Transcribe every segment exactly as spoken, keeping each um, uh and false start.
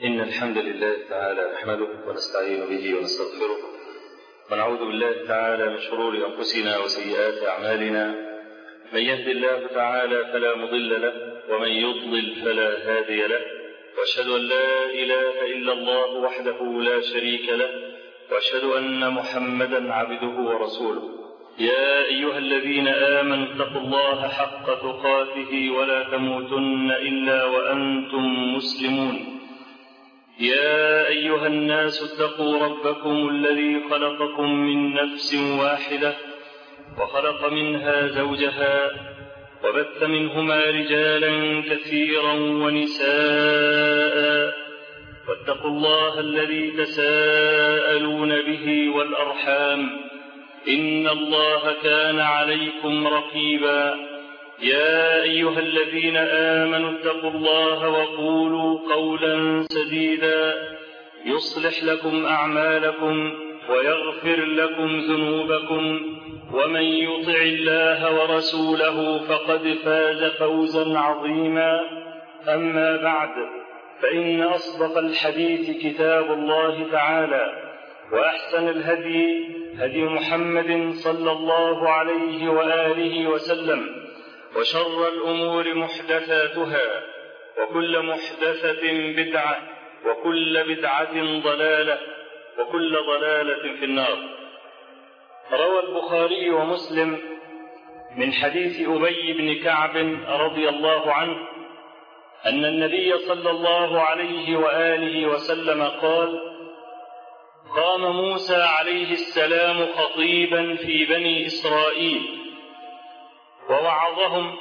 إن الحمد لله تعالى نحمده ونستعين به ونستغفره ونعوذ بالله تعالى من شرور أنفسنا وسيئات أعمالنا. من يهد الله تعالى فلا مضل له ومن يضلل فلا هادي له، وأشهد أن لا إله إلا الله وحده لا شريك له، وأشهد أن محمدا عبده ورسوله. يا أيها الذين آمنوا اتقوا الله حق تقاته ولا تموتن إلا وأنتم مسلمون. يا أيها الناس اتقوا ربكم الذي خلقكم من نفس واحدة وخلق منها زوجها وبث منهما رجالا كثيرا ونساء، واتقوا الله الذي تساءلون به والأرحام إن الله كان عليكم رقيبا. يا أيها الذين آمنوا اتقوا الله وقولوا قولا سديدا يصلح لكم أعمالكم ويغفر لكم ذنوبكم، ومن يطع الله ورسوله فقد فاز فوزا عظيما. أما بعد، فإن أصدق الحديث كتاب الله تعالى، وأحسن الهدي هدي محمد صلى الله عليه وآله وسلم، وشر الأمور محدثاتها، وكل محدثة بدعة، وكل بدعة ضلالة، وكل ضلالة في النار. روى البخاري ومسلم من حديث أبي بن كعب رضي الله عنه أن النبي صلى الله عليه وآله وسلم قال: قام موسى عليه السلام خطيبا في بني إسرائيل ووعظهم،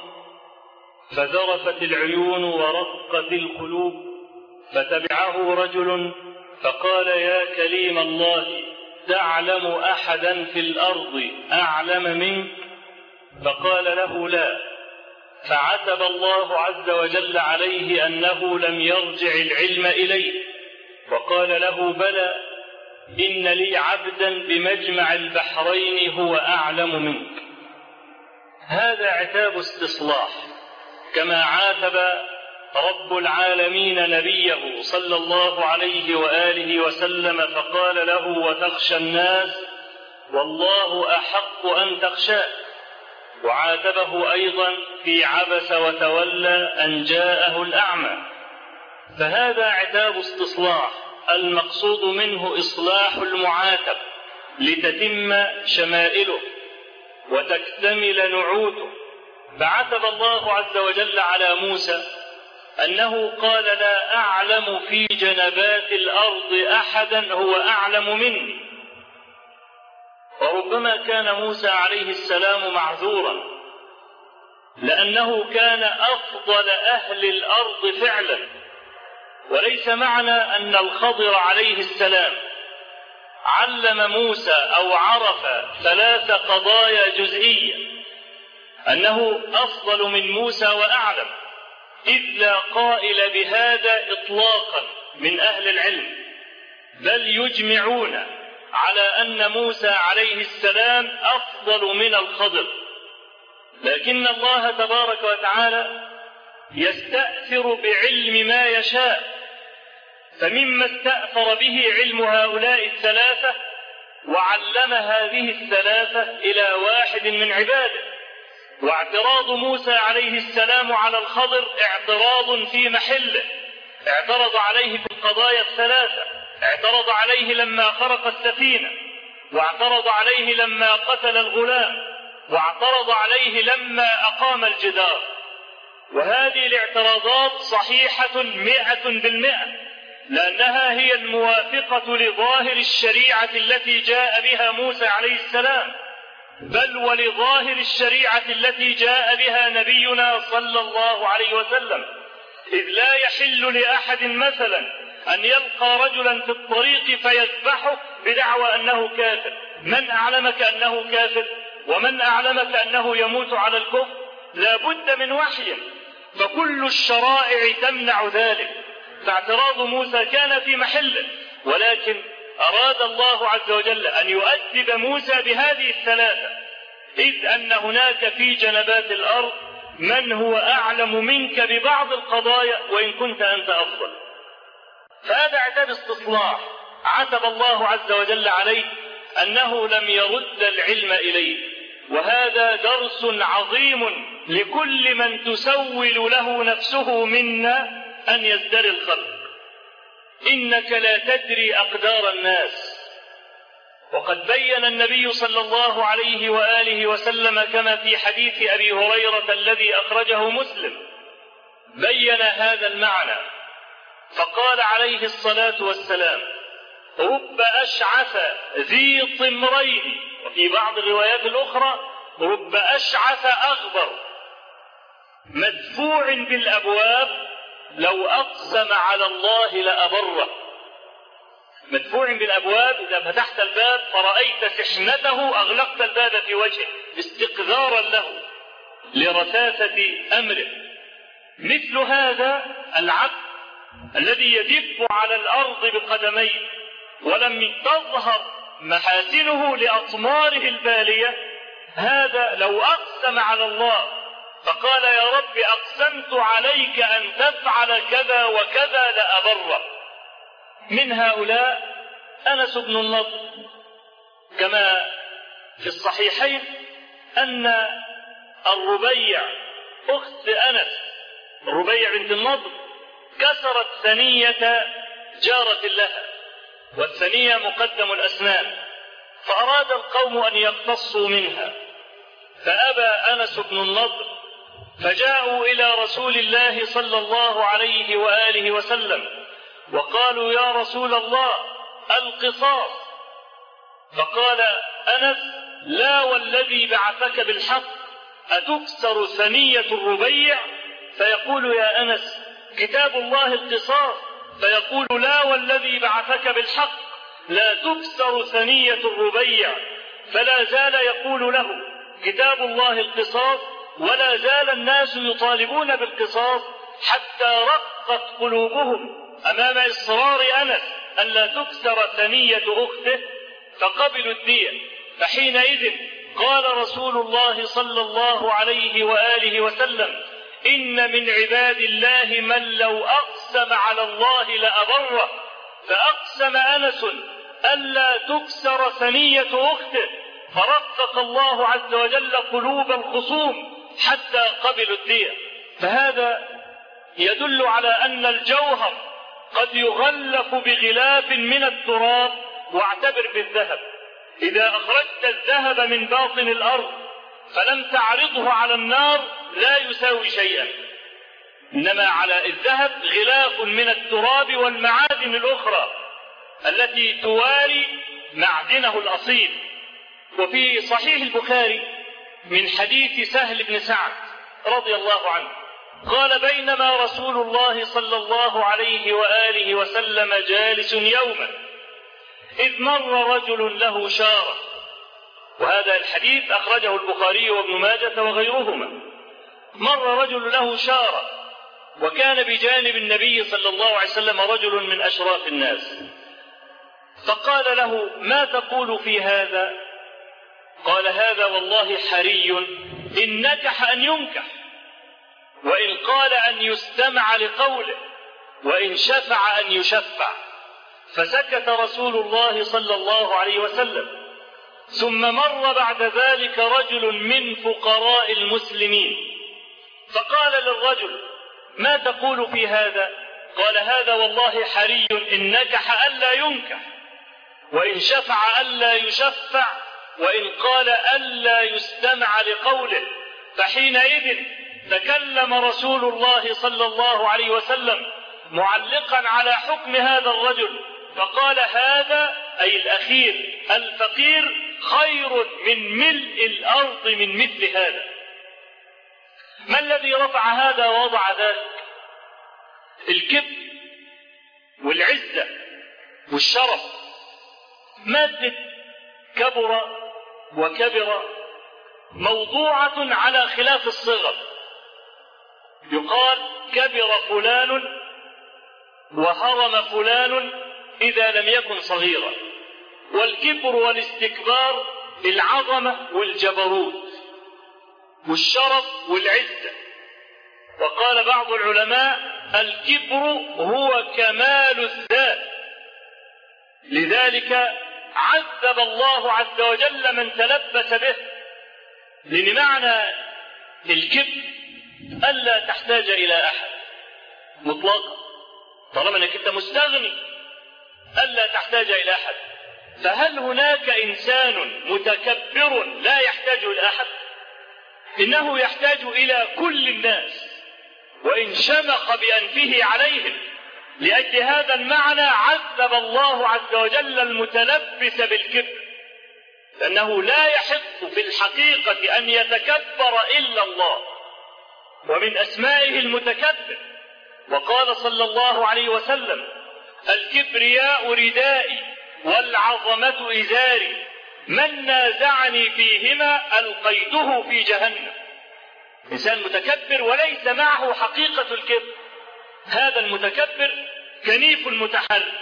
فذرفت العيون ورقت القلوب، فتبعه رجل فقال: يا كليم الله، تعلم أحدا في الأرض أعلم منك؟ فقال له: لا. فعتب الله عز وجل عليه أنه لم يرجع العلم إليه، وقال له: بلى، إن لي عبدا بمجمع البحرين هو أعلم منك. هذا عتاب استصلاح، كما عاتب رب العالمين نبيه صلى الله عليه وآله وسلم فقال له: وتخشى الناس والله أحق أن تخشاه. وعاتبه أيضا في عبس وتولى أن جاءه الأعمى. فهذا عتاب استصلاح، المقصود منه إصلاح المعاتب لتتم شمائله وتكتمل نعوته. فعتب الله عز وجل على موسى أنه قال: لا أعلم في جنبات الأرض أحدا هو أعلم مني. وربما كان موسى عليه السلام معذورا، لأنه كان أفضل أهل الأرض فعلا. وليس معنى أن الخضر عليه السلام علم موسى أو عرف ثلاث قضايا جزئية أنه أفضل من موسى وأعلم، إذ لا قائل بهذا إطلاقا من أهل العلم، بل يجمعون على أن موسى عليه السلام أفضل من الخضر. لكن الله تبارك وتعالى يستأثر بعلم ما يشاء، فمما استأثر به علم هؤلاء الثلاثة وعلم هذه الثلاثة إلى واحد من عباده. واعتراض موسى عليه السلام على الخضر اعتراض في محله، اعترض عليه في القضايا الثلاثة. اعترض عليه لما خرق السفينة، واعترض عليه لما قتل الغلام، واعترض عليه لما أقام الجدار. وهذه الاعتراضات صحيحة مئة بالمئة، لأنها هي الموافقة لظاهر الشريعة التي جاء بها موسى عليه السلام، بل ولظاهر الشريعة التي جاء بها نبينا صلى الله عليه وسلم. إذ لا يحل لأحد مثلا أن يلقى رجلا في الطريق فيذبحه بدعوى أنه كافر. من أعلمك أنه كافر؟ ومن أعلمك أنه يموت على الكفر؟ لا بد من وحي، فكل الشرائع تمنع ذلك. فاعتراض موسى كان في محله، ولكن أراد الله عز وجل أن يؤدب موسى بهذه الثلاثة، إذ أن هناك في جنبات الأرض من هو أعلم منك ببعض القضايا وإن كنت أنت أفضل. فهذا عتاب استصلاح عتب الله عز وجل عليه أنه لم يرد العلم إليه. وهذا درس عظيم لكل من تسول له نفسه منا أن يزدري الخلق. إنك لا تدري أقدار الناس. وقد بين النبي صلى الله عليه وآله وسلم كما في حديث أبي هريرة الذي أخرجه مسلم بين هذا المعنى، فقال عليه الصلاة والسلام: رب أشعث ذي طمرين، وفي بعض الروايات الأخرى رب أشعث أغبر مدفوع بالأبواب لو أقسم على الله لأبره. مدفوع بالأبواب، إذا فتحت الباب فرأيت سحنته أغلقت الباب في وجهه استقذارا له لرثاثة أمره. مثل هذا العبد الذي يدب على الأرض بقدميه ولم تظهر محاسنه لأطماره البالية، هذا لو أقسم على الله فقال: يا رب أقسمت عليك أن تفعل كذا وكذا لأبره. من هؤلاء أنس بن النضر، كما في الصحيحين أن الربيع أخت أنس، الربيع بنت النضر، كسرت ثنية جارة لها، والثنية مقدم الأسنان، فأراد القوم أن يقتصوا منها، فأبى أنس بن النضر، فجاءوا إلى رسول الله صلى الله عليه وآله وسلم وقالوا: يا رسول الله القصاص. فقال أنس: لا والذي بعثك بالحق أتكسر ثنية الربيع؟ فيقول يا أنس: كتاب الله القصاص. فيقول: لا والذي بعثك بالحق لا تكسر ثنية الربيع. فلا زال يقول له: كتاب الله القصاص، ولا زال الناس يطالبون بالقصاص حتى رقت قلوبهم أمام إصرار أنس أن لا تكسر ثنية أخته، فقبلوا الدية. فحينئذ قال رسول الله صلى الله عليه وآله وسلم: إن من عباد الله من لو أقسم على الله لأبره. فأقسم أنس ألا تكسر ثنية أخته، فرقق الله عز وجل قلوب الخصوم حتى قبلوا الدية. فهذا يدل على أن الجوهر قد يغلف بغلاف من التراب. واعتبر بالذهب، إذا أخرجت الذهب من باطن الأرض فلم تعرضه على النار لا يساوي شيئا، إنما على الذهب غلاف من التراب والمعادن الأخرى التي تواري معدنه الأصيل. وفي صحيح البخاري من حديث سهل بن سعد رضي الله عنه قال: بينما رسول الله صلى الله عليه وآله وسلم جالس يوما إذ مر رجل له شارة. وهذا الحديث أخرجه البخاري وابن ماجة وغيرهما. مر رجل له شارة، وكان بجانب النبي صلى الله عليه وسلم رجل من أشراف الناس، فقال له: ما تقول في هذا؟ قال: هذا والله حري إن نكح أن ينكح، وإن قال أن يستمع لقوله، وإن شفع أن يشفع. فسكت رسول الله صلى الله عليه وسلم. ثم مر بعد ذلك رجل من فقراء المسلمين، فقال للرجل: ما تقول في هذا؟ قال: هذا والله حري إن نكح ألا ينكح، وإن شفع ألا يشفع، وإن قال ألا يستمع لقوله. فحينئذ تكلم رسول الله صلى الله عليه وسلم معلقا على حكم هذا الرجل، فقال: هذا أي الأخير الفقير خير من ملء الأرض من مثل هذا. ما الذي رفع هذا ووضع ذلك؟ الكبر والعزة والشرف. مادة كبر وكبر موضوعة على خلاف الصغر. يقال: كبر فلان وهرم فلان إذا لم يكن صغيرا. والكبر والاستكبار العظمة والجبروت والشرف والعزة. وقال بعض العلماء الكبر هو كمال الذات، لذلك عذب الله عز وجل من تلبس به، لأن معنى الكبر ألا تحتاج إلى أحد مطلقا، طالما أنك أنت مستغني ألا تحتاج إلى أحد. فهل هناك إنسان متكبر لا يحتاج إلى أحد؟ إنه يحتاج إلى كل الناس وإن شمخ بأنفه عليهم. لأجل هذا المعنى عذب الله عز وجل المتلبس بالكبر، لأنه لا يحق في الحقيقة أن يتكبر إلا الله، ومن أسمائه المتكبر. وقال صلى الله عليه وسلم الكبرياء ردائي والعظمة إزاري، من نازعني فيهما ألقيته في جهنم. إنسان متكبر وليس معه حقيقة الكبر، هذا المتكبر كنيف متحرك.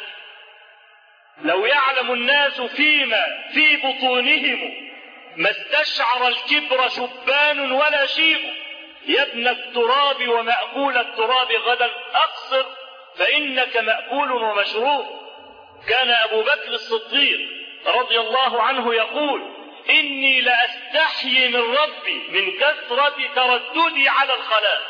لو يعلم الناس فيما في بطونهم ما استشعر الكبر شبان ولا شيب. يا ابن التراب ومأكول التراب غدا أقصر فإنك مأكول ومشروب. كان أبو بكر الصديق رضي الله عنه يقول إني لأستحيي من ربي من كثرة ترددي على الخلاء.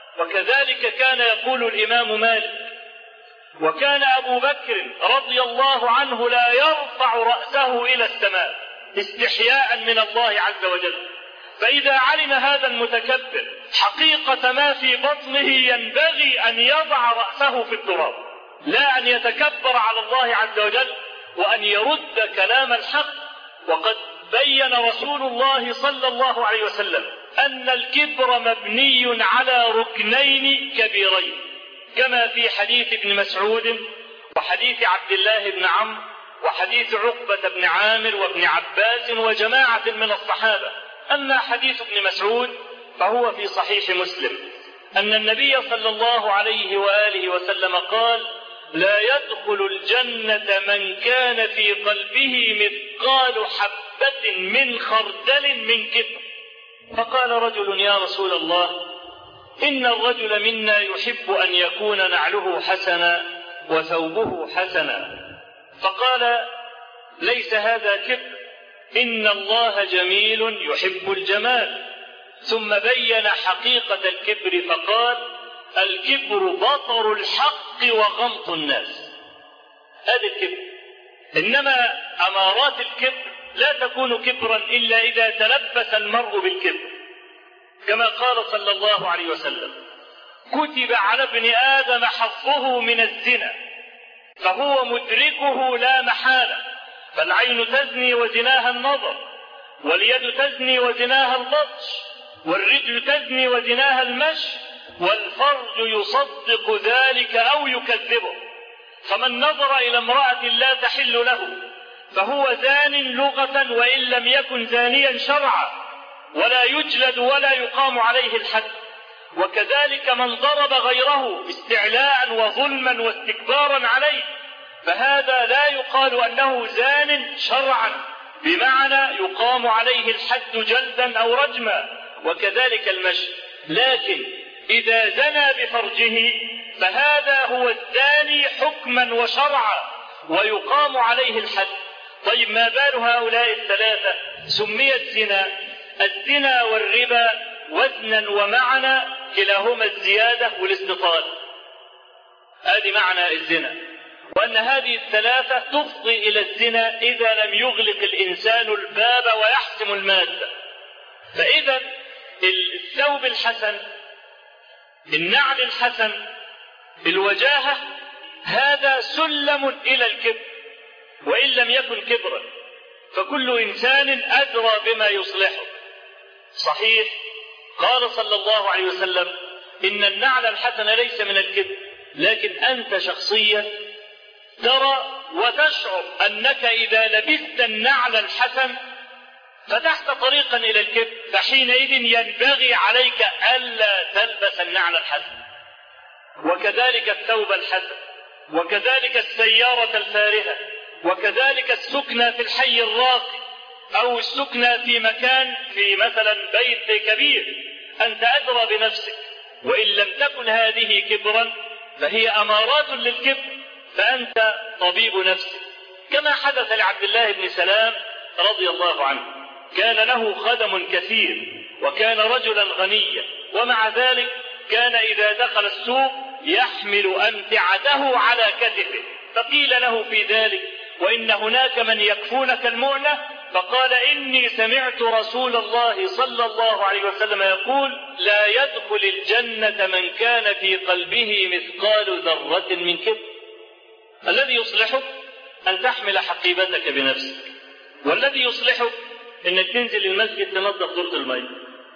وكذلك كان يقول الإمام مالك. وكان أبو بكر رضي الله عنه لا يرفع رأسه إلى السماء استحياء من الله عز وجل. فإذا علم هذا المتكبر حقيقة ما في بطنه ينبغي أن يضع رأسه في التراب، لا أن يتكبر على الله عز وجل وأن يرد كلام الحق. وقد بين رسول الله صلى الله عليه وسلم أن الكبر مبني على ركنين كبيرين، كما في حديث ابن مسعود وحديث عبد الله بن عمرو وحديث عقبة بن عامر وابن عباس وجماعة من الصحابة. أما حديث ابن مسعود فهو في صحيح مسلم أن النبي صلى الله عليه وآله وسلم قال لا يدخل الجنة من كان في قلبه مثقال حبة من خردل من كبر. فقال رجل يا رسول الله إن الرجل منا يحب أن يكون نعله حسنا وثوبه حسنا. فقال ليس هذا كبر، إن الله جميل يحب الجمال. ثم بين حقيقة الكبر فقال الكبر بطر الحق وغمط الناس. هذا الكبر. إنما أمارات الكبر لا تكون كبرا إلا إذا تلبس المرء بالكبر، كما قال صلى الله عليه وسلم كتب على ابن آدم حظه من الزنا فهو مدركه لا محالة، فالعين تزني وزناها النظر، واليد تزني وزناها البطش، والرجل تزني وزناها المشي، والفرج يصدق ذلك أو يكذبه. فمن نظر إلى امرأة لا تحل له فهو زان لغة وإن لم يكن زانيا شرعا، ولا يجلد ولا يقام عليه الحد. وكذلك من ضرب غيره استعلاء وظلما واستكبارا عليه فهذا لا يقال أنه زان شرعا بمعنى يقام عليه الحد جلدا أو رجما. وكذلك المشي. لكن إذا زنى بفرجه فهذا هو الزاني حكما وشرعا ويقام عليه الحد. طيب ما بال هؤلاء الثلاثة سميت زنا؟ الزنا والربا وزنا ومعنى كلاهما الزيادة والاستطالة. هذه معنى الزنا، وأن هذه الثلاثة تفضي إلى الزنا إذا لم يغلق الإنسان الباب ويحسم المادة. فإذا الثوب الحسن، النعل الحسن، الوجاهة، هذا سلم إلى الكبر وإن لم يكن كبرا، فكل إنسان أدرى بما يصلحه. صحيح قال صلى الله عليه وسلم إن النعل الحسن ليس من الكبر، لكن أنت شخصيا ترى وتشعر أنك إذا لبست النعل الحسن فتحت طريقا إلى الكبر، فحينئذ ينبغي عليك ألا تلبس النعل الحسن. وكذلك الثوب الحسن، وكذلك السيارة الفارهة، وكذلك السكنى في الحي الراقي أو السكنى في مكان في مثلا بيت كبير. أنت أدرى بنفسك وإن لم تكن هذه كبرا فهي أمارات للكبر، فأنت طبيب نفسك. كما حدث لعبد الله بن سلام رضي الله عنه، كان له خدم كثير وكان رجلا غنيا، ومع ذلك كان إذا دخل السوق يحمل أمتعته على كتفه، فقيل له في ذلك: وإن هناك من يكفونك المؤنة؟ فقال: إني سمعت رسول الله صلى الله عليه وسلم يقول: لا يدخل الجنة من كان في قلبه مثقال ذرة من كبر. الذي يصلحك أن تحمل حقيبتك بنفسك، والذي يصلحك أنك تنزل المسجد تنظف دورة الماء،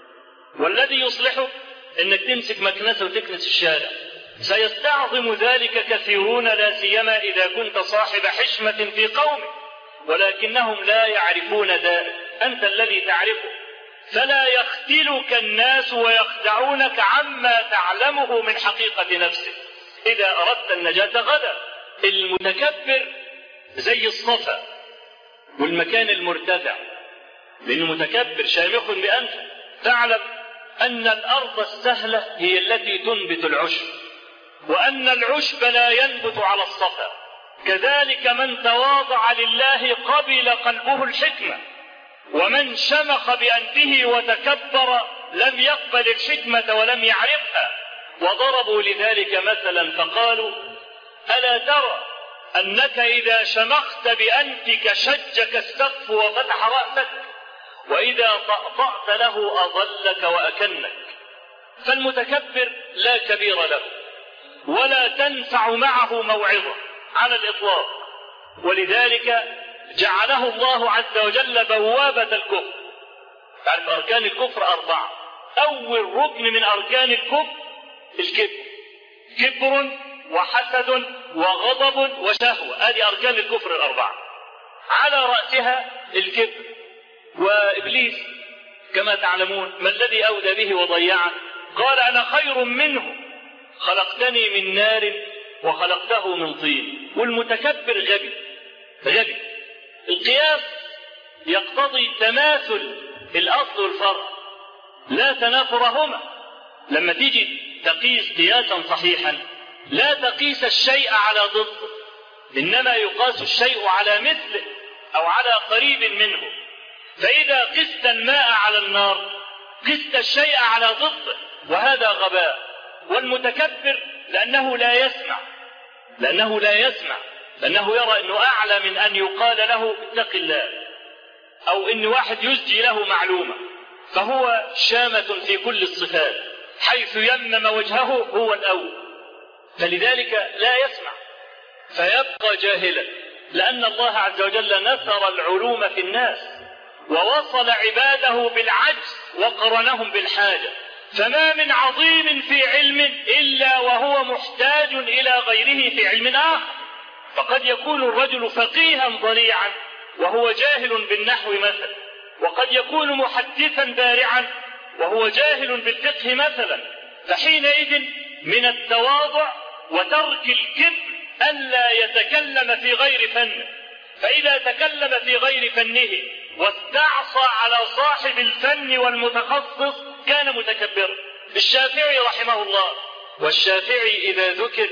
والذي يصلحك أنك تمسك مكنسة وتكنس الشارع. سيستعظم ذلك كثيرون، لا سيما إذا كنت صاحب حشمة في قومك، ولكنهم لا يعرفون ذلك، أنت الذي تعرفه. فلا يختلك الناس ويخدعونك عما تعلمه من حقيقة نفسك إذا أردت النجاة غدا. المتكبر زي الصفا والمكان المرتفع، لأنه متكبر شامخ بأنفه. تعلم أن الأرض السهلة هي التي تنبت العشب، وأن العشب لا ينبت على الصفا. كذلك من تواضع لله قبل قلبه الحكمة، ومن شمخ بأنفه وتكبر لم يقبل الحكمة ولم يعرفها. وضربوا لذلك مثلا فقالوا: ألا ترى أنك إذا شمخت بأنفك شجك السقف وفتح رأسك، وإذا طأطأت له أضلك وأكنك. فالمتكبر لا كبير له ولا تنفع معه موعظة على الإطلاق، ولذلك جعله الله عز وجل بوابة الكفر. تعرف أركان الكفر أربعة. أول ركن من أركان الكفر الكبر، كبر وحسد وغضب وشهوة، هذه أركان الكفر الأربعة، على رأسها الكبر. وإبليس كما تعلمون ما الذي أودى به وضيعه؟ قال: أنا خير منه، خلقتني من نار وخلقته من طين. والمتكبر غبي غبي. القياس يقتضي تماثل الأصل والفرع، لا تنافرهما. لما تيجي تقيس قياسا صحيحا لا تقيس الشيء على ضده، إنما يقاس الشيء على مثله أو على قريب منه. فإذا قست الماء على النار قست الشيء على ضده، وهذا غباء. والمتكبر لأنه لا يسمع لأنه لا يسمع لأنه يرى أنه أعلى من أن يقال له اتق الله، أو أن واحد يسجي له معلومة، فهو شامة في كل الصفات، حيث يمم وجهه هو الأول، فلذلك لا يسمع فيبقى جاهلا. لأن الله عز وجل نثر العلوم في الناس ووصل عباده بالعجز وقرنهم بالحاجة، فما من عظيم في علم إلا وهو محتاج إلى غيره في علم آخر. فقد يكون الرجل فقيها ضليعا وهو جاهل بالنحو مثلا، وقد يكون محدثا بارعا وهو جاهل بالفقه مثلا. فحينئذ من التواضع وترك الكبر ألا يتكلم في غير فنه، فإذا تكلم في غير فنه واستعصى على صاحب الفن والمتخصص كان متكبرا. الشافعي رحمه الله، والشافعي إذا ذكر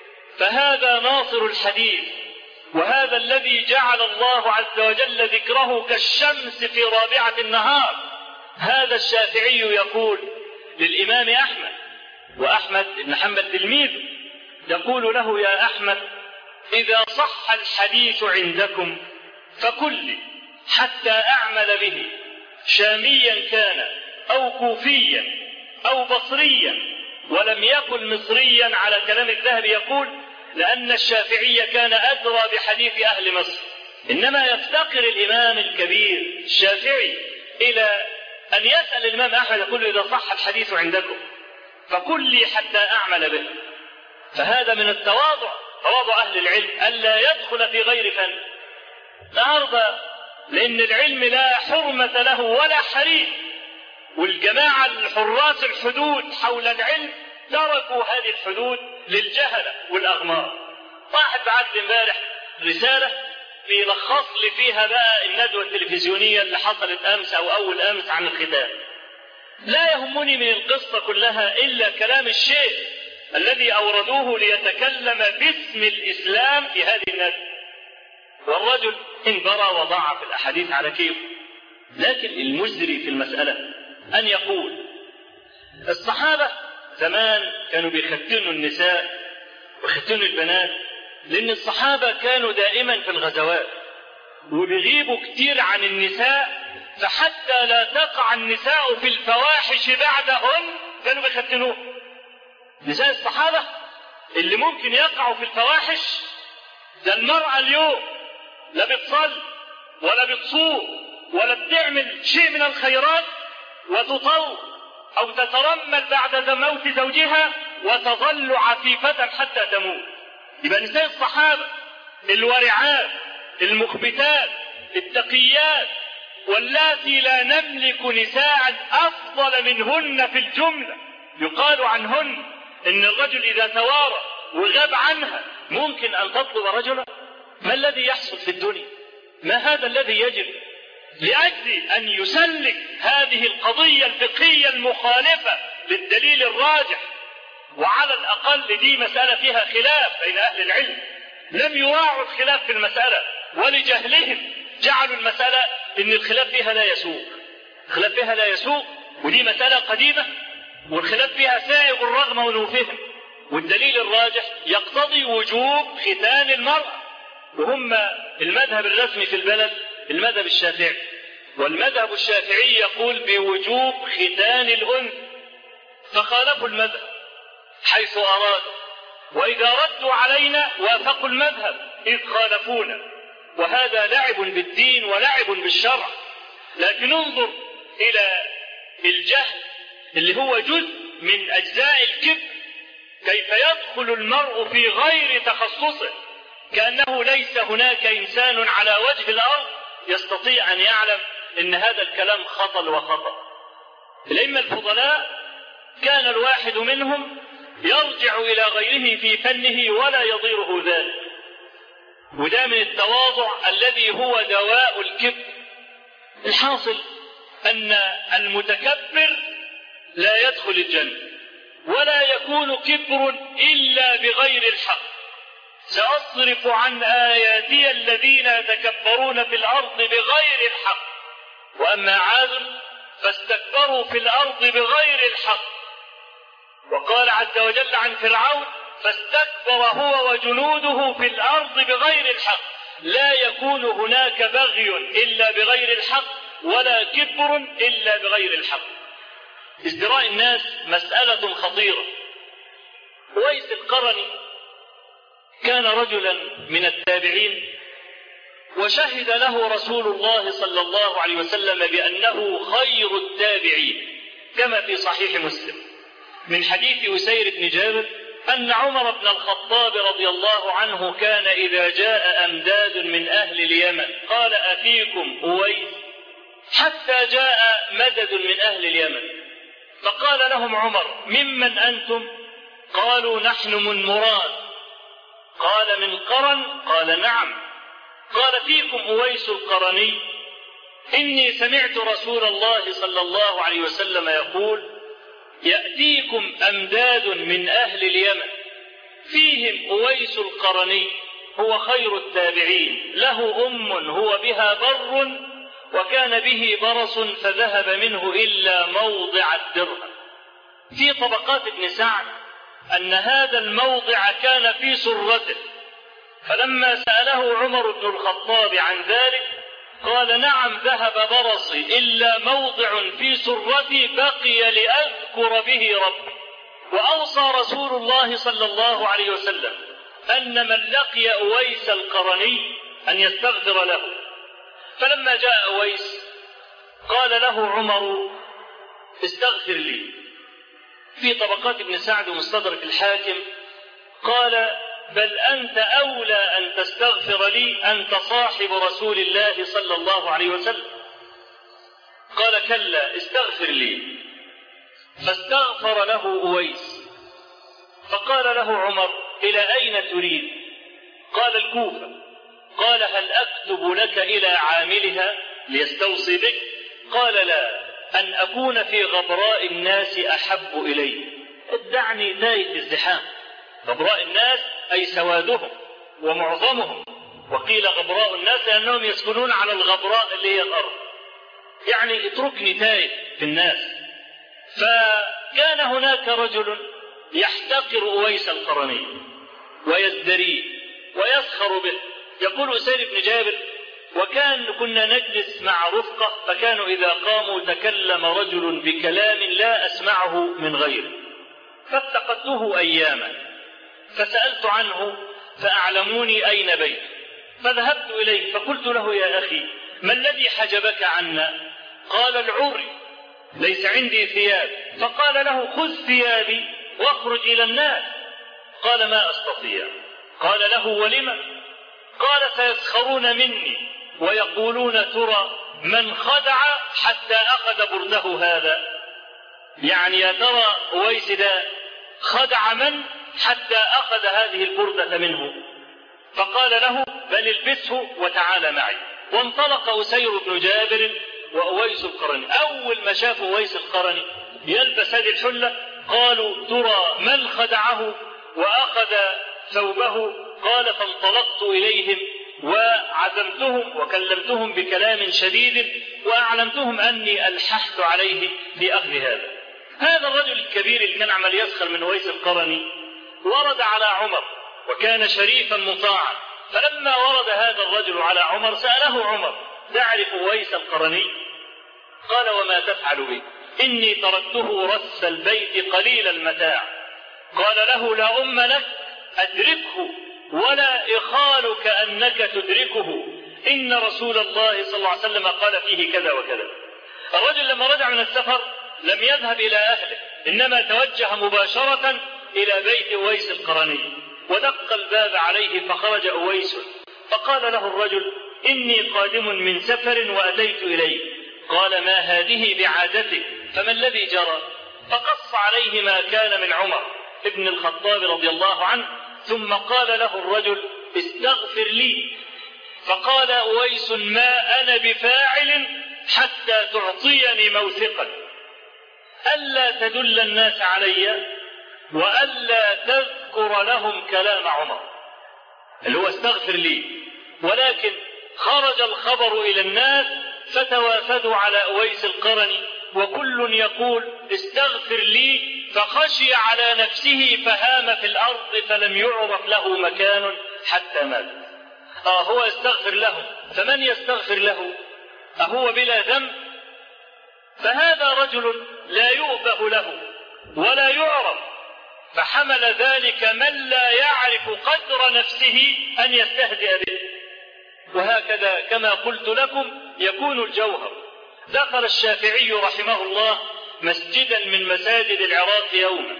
فهذا ناصر الحديث، وهذا الذي جعل الله عز وجل ذكره كالشمس في رابعة النهار. هذا الشافعي يقول للإمام أحمد، وأحمد بن حنبل تلميذه، يقول له: يا أحمد، إذا صح الحديث عندكم فقل لي حتى أعمل به، شاميا كان أو كوفيا أو بصريا، ولم يقل مصريا على كلام الذهبي، يقول لأن الشافعي كان أدرى بحديث أهل مصر. إنما يفتقر الإمام الكبير الشافعي إلى أن يسأل الإمام أحمد، يقول إذا صح الحديث عندكم فقل لي حتى أعمل به. فهذا من التواضع، تواضع أهل العلم ألا يدخل في غير فن. النهارده لأن العلم لا حرمة له ولا حريم، والجماعة الحراس الحدود حول العلم تركوا هذه الحدود للجهلة والأغمار. واحد بعت لي امبارح رسالة بيلخص لي فيها بقى الندوة التلفزيونية اللي حصلت أمس أو أول أمس عن الختان. لا يهمني من القصة كلها إلا كلام الشيخ الذي أوردوه ليتكلم باسم الإسلام في هذه الندوة. والرجل انبرى وضاع في الأحاديث على كيف. لكن المجدري في المسألة أن يقول الصحابة زمان كانوا بيختنوا النساء ويختنوا البنات، لأن الصحابة كانوا دائما في الغزوات وبيغيبوا كتير عن النساء، فحتى لا تقع النساء في الفواحش بعدهن كانوا بيختنوه. نساء الصحابة اللي ممكن يقعوا في الفواحش، ده المرأة اليوم لا بتصلي ولا بتصوم ولا بتعمل شيء من الخيرات وتطل أو تترمل بعد موت زوجها وتظل عفيفة حتى تموت. يبقى نساء الصحابة الورعات المخبتات التقيات واللاتي لا نملك نساء أفضل منهن في الجملة، يقال عنهن إن الرجل إذا توارى وغاب عنها ممكن أن تطلب رجلا. ما الذي يحصل في الدنيا؟ ما هذا الذي يجري؟ لأجل أن يسلك هذه القضية الفقهية المخالفة للدليل الراجح، وعلى الأقل دي مسألة فيها خلاف بين أهل العلم، لم يراعوا الخلاف في المسألة ولجهلهم جعلوا المسألة إن الخلاف فيها لا يسوق. الخلاف فيها لا يسوق، ودي مسألة قديمة والخلاف فيها سائغ رغم أنوفهم، والدليل الراجح يقتضي وجوب ختان المرأة. وهم المذهب الرسمي في البلد المذهب الشافعي، والمذهب الشافعي يقول بوجوب ختان الأنثى، فخالفوا المذهب حيث أرادوا، وإذا ردوا علينا وافقوا المذهب إذ خالفونا، وهذا لعب بالدين ولعب بالشرع. لكن انظر إلى الجهل اللي هو جزء من أجزاء الكبر، كيف يدخل المرء في غير تخصصه كأنه ليس هناك إنسان على وجه الأرض يستطيع أن يعلم إن هذا الكلام خطأ وخطأ. الأئمة الفضلاء كان الواحد منهم يرجع إلى غيره في فنه ولا يضيره ذلك، وده من التواضع الذي هو دواء الكبر. الحاصل أن المتكبر لا يدخل الجنة، ولا يكون كبر إلا بغير الحق. سأصرف عن آياتي الذين يتكبرون في الأرض بغير الحق، وأما عاد فاستكبروا في الأرض بغير الحق. وقال عز وجل عن فرعون فاستكبر هو وجنوده في الأرض بغير الحق. لا يكون هناك بغي إلا بغير الحق، ولا كبر إلا بغير الحق. ازدراء الناس مسألة خطيرة. أويس القرني كان رجلا من التابعين، وشهد له رسول الله صلى الله عليه وسلم بأنه خير التابعين، كما في صحيح مسلم من حديث أسير بن جابر أن عمر بن الخطاب رضي الله عنه كان إذا جاء أمداد من أهل اليمن قال أفيكم أويس، حتى جاء مدد من أهل اليمن فقال لهم عمر ممن أنتم؟ قالوا نحن من مراد. قال من قرن؟ قال نعم. قال فيكم أويس القرني؟ إني سمعت رسول الله صلى الله عليه وسلم يقول يأتيكم أمداد من أهل اليمن فيهم أويس القرني، هو خير التابعين، له أم هو بها بر وكان به برص فذهب منه إلا موضع الدرهم. في طبقات ابن سعد أن هذا الموضع كان في سرته، فلما سأله عمر بن الخطاب عن ذلك قال نعم ذهب برصي إلا موضع في سرتي بقي لأذكر به ربي. وأوصى رسول الله صلى الله عليه وسلم أن من لقي أويس القرني أن يستغفر له. فلما جاء أويس قال له عمر استغفر لي. في طبقات ابن سعد ومستدرك الحاكم قال بل أنت أولى أن تستغفر لي، أنت صاحب رسول الله صلى الله عليه وسلم. قال كلا استغفر لي. فاستغفر له أويس. فقال له عمر إلى أين تريد؟ قال الكوفة. قال هل أكتب لك إلى عاملها ليستوصي بك؟ قال لا، أن أكون في غبراء الناس أحب إلي. دعني تايه الازدحام. غبراء الناس أي سوادهم ومعظمهم، وقيل غبراء الناس لأنهم يسكنون على الغبراء اللي هي الأرض، يعني اتركني تايه في الناس. فكان هناك رجل يحتقر أويس القرني ويزدريه ويسخر به. يقول أسيد بن جابر: وكان كنا نجلس مع رفقة، فكانوا إذا قاموا تكلم رجل بكلام لا أسمعه من غيره، فافتقدته أياما فسألت عنه فأعلموني أين بيته، فذهبت إليه فقلت له: يا أخي ما الذي حجبك عنا؟ قال: العري، ليس عندي ثياب. فقال له: خذ ثيابي واخرج إلى الناس. قال: ما أستطيع. قال له: ولم؟ قال: سيسخرون مني ويقولون ترى من خدع حتى أخذ برده هذا. يعني يا ترى أويس ده خدع من حتى أخذ هذه البردة منه؟ فقال له: بل البسه وتعال معي. وانطلق أسير بن جابر وأويس القرني. أول ما شافوا أويس القرني يلبس هذه الحلة قالوا: ترى من خدعه وأخذ ثوبه؟ قال: فانطلقت إليهم وعزمتهم وكلمتهم بكلام شديد وأعلمتهم أني ألححت عليه بأخذ هذا. هذا الرجل الكبير اللي كان عمل يسخر من أويس القرني ورد على عمر وكان شريفا مطاعا. فلما ورد هذا الرجل على عمر سأله عمر: تعرف أويس القرني؟ قال: وما تفعل به؟ إني تركته رس البيت قليل المتاع. قال له: لا أم لك، أدركه ولا إخالك أنك تدركه، إن رسول الله صلى الله عليه وسلم قال فيه كذا وكذا. الرجل لما رجع من السفر لم يذهب إلى أهله، إنما توجه مباشرة إلى بيت أويس القرني ودق الباب عليه، فخرج أويس فقال له الرجل: إني قادم من سفر وأتيت إليه. قال: ما هذه بعادتك؟ فما الذي جرى؟ فقص عليه ما كان من عمر ابن الخطاب رضي الله عنه، ثم قال له الرجل: استغفر لي. فقال أويس: ما أنا بفاعل حتى تعطيني موثقا ألا تدل الناس علي وألا تذكر لهم كلام عمر، اللي هو استغفر لي. ولكن خرج الخبر إلى الناس فتوافدوا على أويس القرني وكل يقول: استغفر لي، فخشي على نفسه فهام في الأرض فلم يعرف له مكان حتى مات. آه هو يستغفر له، فمن يستغفر له؟ أهو بلا ذنب؟ فهذا رجل لا يؤبه له ولا يعرف، فحمل ذلك من لا يعرف قدر نفسه أن يستهزئ به. وهكذا كما قلت لكم يكون الجوهر. دخل الشافعي رحمه الله مسجدا من مساجد العراق يوما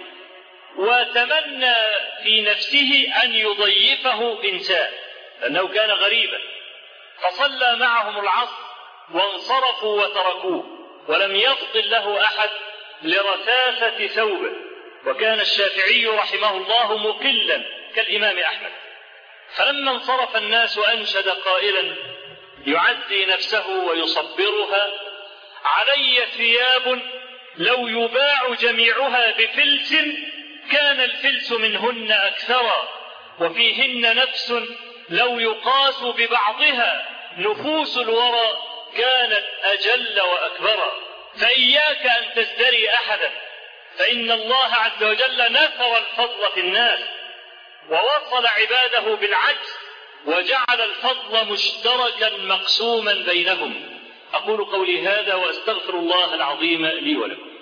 وتمنى في نفسه أن يضيفه إنسان لأنه كان غريبا، فصلى معهم العصر وانصرفوا وتركوه ولم يفضل له أحد لرثاثة ثوبه. وكان الشافعي رحمه الله مقلا كالإمام أحمد. فلما انصرف الناس أنشد قائلا يعزي نفسه ويصبرها: علي ثياب لو يباع جميعها بفلس كان الفلس منهن أكثرا، وفيهن نفس لو يقاس ببعضها نفوس الورى كانت أجل وأكبرا. فإياك أن تزدري أحدا، فإن الله عز وجل نثر الفضل في الناس ووصل عباده بالعجز وجعل الفضل مشتركا مقسوما بينهم. أقول قولي هذا وأستغفر الله العظيم لي ولكم.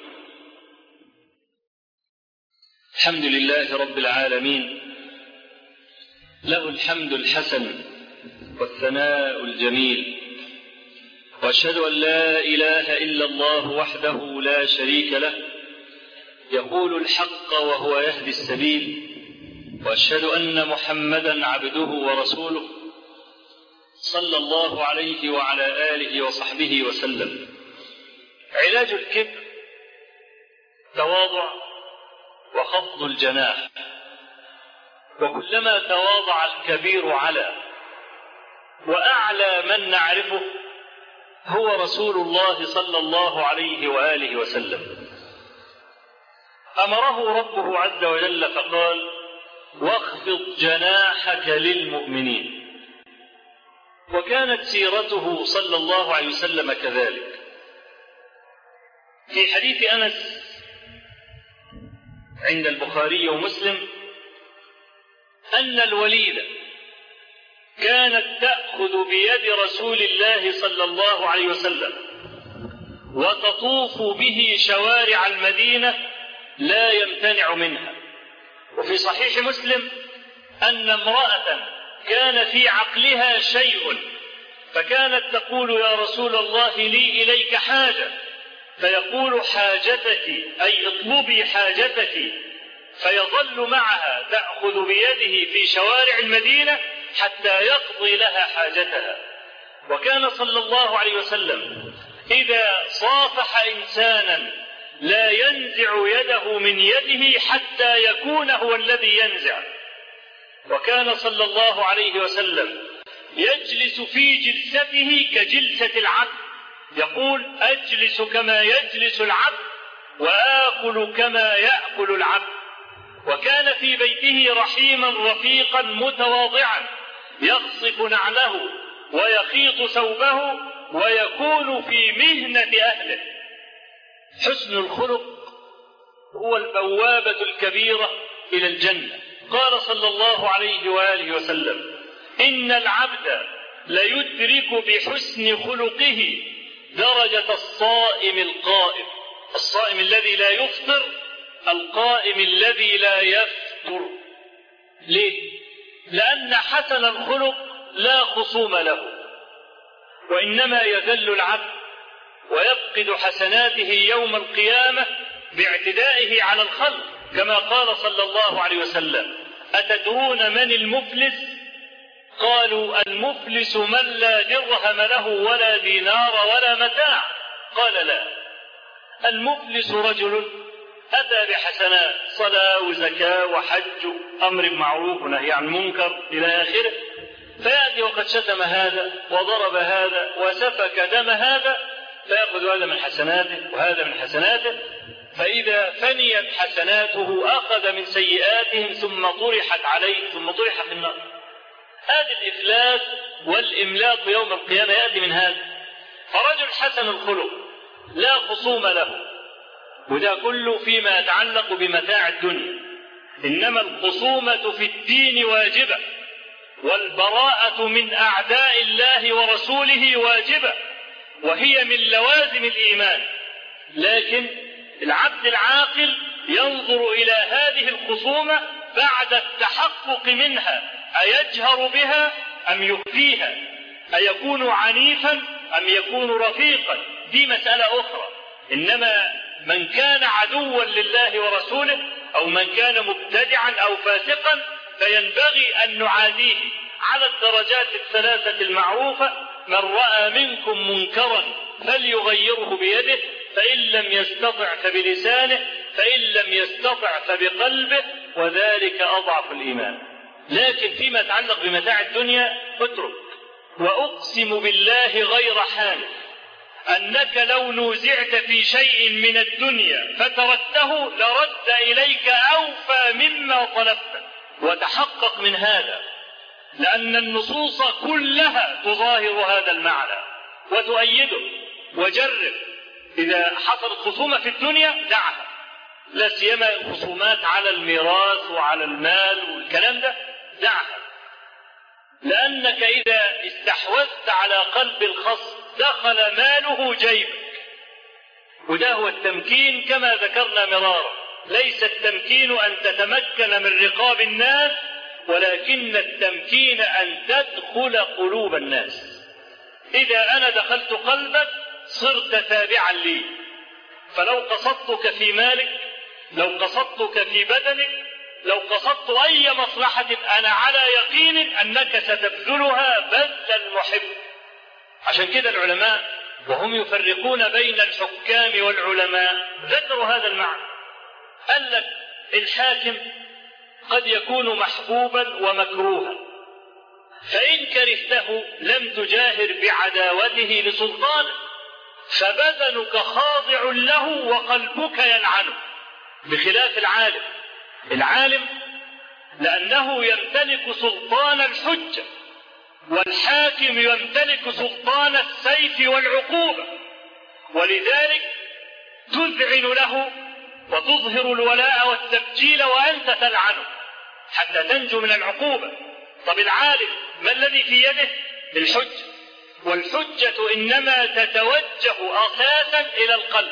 الحمد لله رب العالمين، له الحمد الحسن والثناء الجميل، وأشهد أن لا إله إلا الله وحده لا شريك له يقول الحق وهو يهدي السبيل، وأشهد أن محمدا عبده ورسوله صلى الله عليه وعلى آله وصحبه وسلم. علاج الكبر تواضع وخفض الجناح، وكلما تواضع الكبير على وأعلى من نعرفه هو رسول الله صلى الله عليه وآله وسلم. أمره ربه عز وجل فقال: واخفض جناحك للمؤمنين. وكانت سيرته صلى الله عليه وسلم كذلك. في حديث أنس عند البخاري ومسلم أن الوليد كانت تأخذ بيد رسول الله صلى الله عليه وسلم وتطوف به شوارع المدينة لا يمتنع منها. وفي صحيح مسلم أن امرأة كان في عقلها شيء فكانت تقول: يا رسول الله لي إليك حاجة، فيقول: حاجتك أي اطلبي حاجتك، فيظل معها تأخذ بيده في شوارع المدينة حتى يقضي لها حاجتها. وكان صلى الله عليه وسلم إذا صافح إنسانا لا ينزع يده من يده حتى يكون هو الذي ينزع. وكان صلى الله عليه وسلم يجلس في جلسته كجلسة العبد، يقول: أجلس كما يجلس العبد وآكل كما يأكل العبد. وكان في بيته رحيما رفيقا متواضعا، يخصف نعله ويخيط ثوبه ويكون في مهنة أهله. حسن الخلق هو البوابة الكبيرة إلى الجنة. قال صلى الله عليه وآله وسلم: إن العبد ليدرك بحسن خلقه درجة الصائم القائم. الصائم الذي لا يفطر، القائم الذي لا يفطر. ليه؟ لأن حسن الخلق لا خصوم له، وإنما يذل العبد ويفقد حسناته يوم القيامة باعتدائه على الخلق، كما قال صلى الله عليه وسلم: أتدرون من المفلس؟ قالوا: المفلس من لا درهم له ولا دينار ولا متاع. قال: لا، المفلس رجل أتى بحسنات، صلاة وزكاة وحج، أمر بمعروف ونهي عن منكر إلى آخره، فيأتي وقد شتم هذا وضرب هذا وسفك دم هذا، فيأخذ هذا من حسناته وهذا من حسناته، فإذا فنيت حسناته أخذ من سيئاتهم ثم طرحت عليه ثم طرح في النار. هذا الإفلاس والإملاق يوم القيامة يأتي من هذا. فرجل حسن الخلق لا خصوم له، وده كله فيما يتعلق بمتاع الدنيا. إنما الخصومة في الدين واجبة، والبراءة من أعداء الله ورسوله واجبة، وهي من لوازم الإيمان. لكن العبد العاقل ينظر إلى هذه الخصومة بعد التحقق منها، أيجهر بها أم يخفيها، أيكون عنيفا أم يكون رفيقا، دي مسألة أخرى. إنما من كان عدوا لله ورسوله أو من كان مبتدعا أو فاسقا فينبغي أن نعاديه على الدرجات الثلاثة المعروفة: من رأى منكم منكرا فليغيره بيده، فإن لم يستطع فبلسانه، فإن لم يستطع فبقلبه، وذلك أضعف الإيمان. لكن فيما يتعلق بمتاع الدنيا اترك. وأقسم بالله غير حالف أنك لو نوزعت في شيء من الدنيا فتركته لرد إليك أوفى مما طلبت. وتحقق من هذا، لأن النصوص كلها تظاهر هذا المعنى وتؤيده. وجرب، إذا حصلت خصومة في الدنيا دعها، لا سيما الخصومات على الميراث وعلى المال والكلام ده، دعها. لأنك إذا استحوذت على قلب الخصم دخل ماله جيبك، وده هو التمكين كما ذكرنا مرارا. ليس التمكين أن تتمكن من رقاب الناس، ولكن التمكين أن تدخل قلوب الناس. إذا أنا دخلت قلبك صرت تابعا لي، فلو قصدتك في مالك، لو قصدتك في بدنك، لو قصدت أي مصلحة أنا على يقين أنك ستبذلها بذل المحب. عشان كده العلماء وهم يفرقون بين الحكام والعلماء ذكروا هذا المعنى. قال لك الحاكم قد يكون محبوبا ومكروها، فإن كرهته لم تجاهر بعداوته لسلطانه، فبدنك خاضع له وقلبك يلعنه، بخلاف العالم. العالم لأنه يمتلك سلطان الحجة، والحاكم يمتلك سلطان السيف والعقوبة، ولذلك تذعن له وتظهر الولاء والتبجيل وأنت تلعنه حتى تنجو من العقوبة. طب العالم ما الذي في يده؟ الحجة، والحجة إنما تتوجه أساسا إلى القلب،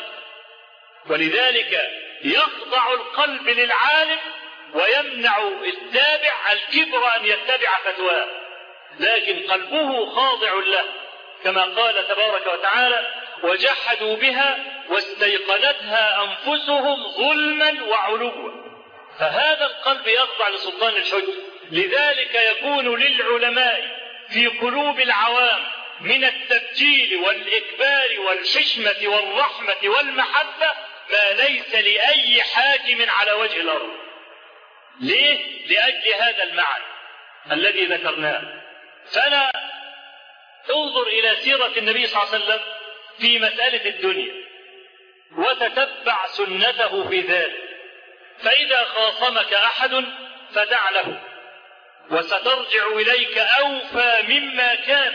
ولذلك يخضع القلب للعالم ويمنع التابع الكبر أن يتبع فتواه، لكن قلبه خاضع له، كما قال تبارك وتعالى: وجحدوا بها واستيقنتها أنفسهم ظلما وعلوا. فهذا القلب يخضع لسلطان الحجة، لذلك يكون للعلماء في قلوب العوام من التبجيل والإكبار والحشمة والرحمة والمحبة ما ليس لأي حاكم على وجه الأرض. ليه؟ لأجل هذا المعنى الذي ذكرناه. فأنا انظر إلى سيرة النبي صلى الله عليه وسلم في مسألة الدنيا وتتبع سنته في ذلك، فإذا خاصمك أحد فدع له، وسترجع إليك أوفى مما كان،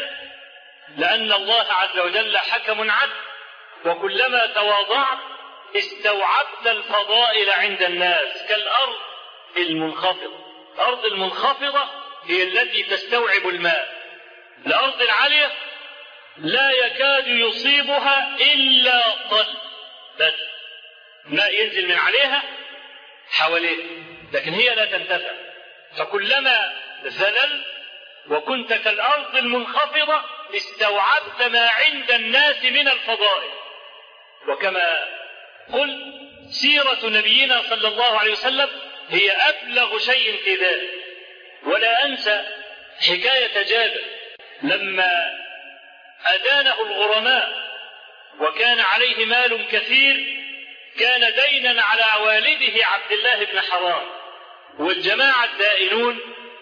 لأن الله عز وجل حكم عدل، وكلما تواضعت استوعبت الفضائل عند الناس كالأرض المنخفضة. الأرض المنخفضة هي التي تستوعب الماء، الأرض العالية لا يكاد يصيبها إلا طل، بس ماء ينزل من عليها حواليه، لكن هي لا تنتفع. فكلما زللت وكنت كالأرض المنخفضة استوعبت ما عند الناس من الفضائل. وكما قلت سيرة نبينا صلى الله عليه وسلم هي أبلغ شيء في ذلك. ولا أنسى حكاية جابر لما أدانه الغرماء وكان عليه مال كثير، كان دينا على والده عبد الله بن حرام، والجماعة الدائنون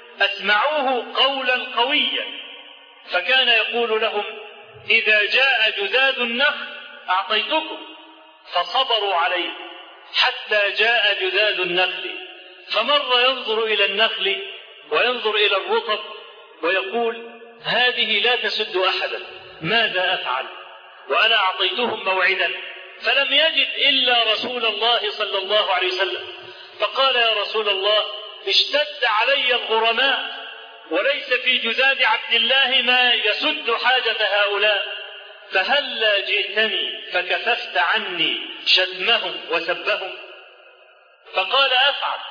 أسمعوه قولا قويا، فكان يقول لهم: إذا جاء جذاذ النخل أعطيتكم، فصبروا عليه حتى جاء جذاذ النخل، فمر ينظر إلى النخل وينظر إلى الرطب ويقول: هذه لا تسد أحدا، ماذا أفعل؟ وأنا أعطيتهم موعدا. فلم يجد إلا رسول الله صلى الله عليه وسلم، فقال: يا رسول الله، اشتد علي الغرماء وليس في جذاذ عبد الله ما يسد حاجة هؤلاء، فهلا جئتني فكففت عني شتمهم وسبهم؟ فقال: أفعل.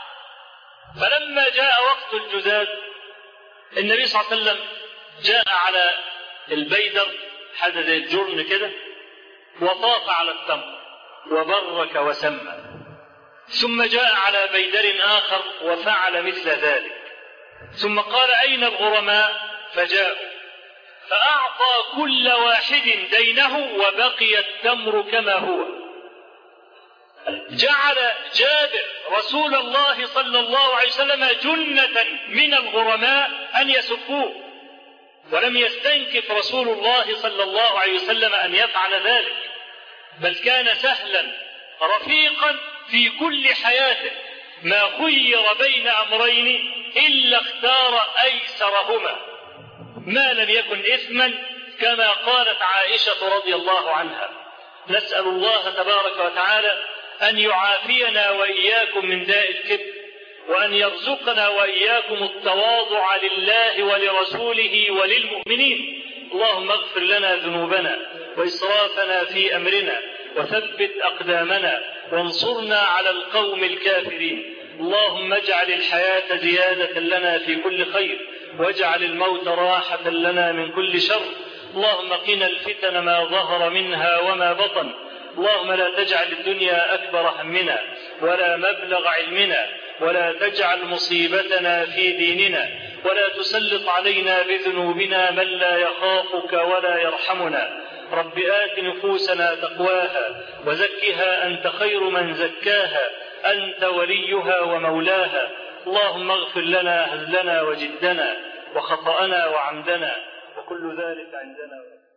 فلما جاء وقت الجذاذ النبي صلى الله عليه وسلم جاء على البيدر، حاجة زي الجرن كده، وطاف على التمر وبرك وسمى، ثم جاء على بيدر آخر وفعل مثل ذلك، ثم قال: أين الغرماء؟ فجاءوا، فأعطى كل واحد دينه وبقي التمر كما هو. جعل جابر رسول الله صلى الله عليه وسلم جنة من الغرماء أن يسبوه، ولم يستنكف رسول الله صلى الله عليه وسلم أن يفعل ذلك، بل كان سهلا رفيقا في كل حياته، ما خير بين أمرين إلا اختار أيسرهما ما لم يكن إثما، كما قالت عائشة رضي الله عنها: نسأل الله تبارك وتعالى أن يعافينا وإياكم من داء الكبر، وأن يرزقنا وإياكم التواضع لله ولرسوله وللمؤمنين. اللهم اغفر لنا ذنوبنا وإسرافنا في أمرنا، وثبت أقدامنا، وانصرنا على القوم الكافرين. اللهم اجعل الحياة زيادة لنا في كل خير، واجعل الموت راحة لنا من كل شر. اللهم قنا الفتن ما ظهر منها وما بطن. اللهم لا تجعل الدنيا أكبر همنا ولا مبلغ علمنا، ولا تجعل مصيبتنا في ديننا، ولا تسلط علينا بذنوبنا من لا يخافك ولا يرحمنا. رب آت نفوسنا تقواها وزكها أنت خير من زكاها، أنت وليها ومولاها. اللهم اغفر لنا هزلنا وجدنا وخطأنا وعمدنا، وكل ذلك عندنا.